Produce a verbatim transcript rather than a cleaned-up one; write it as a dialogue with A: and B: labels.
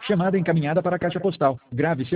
A: Chamada encaminhada para a caixa postal. Grave seu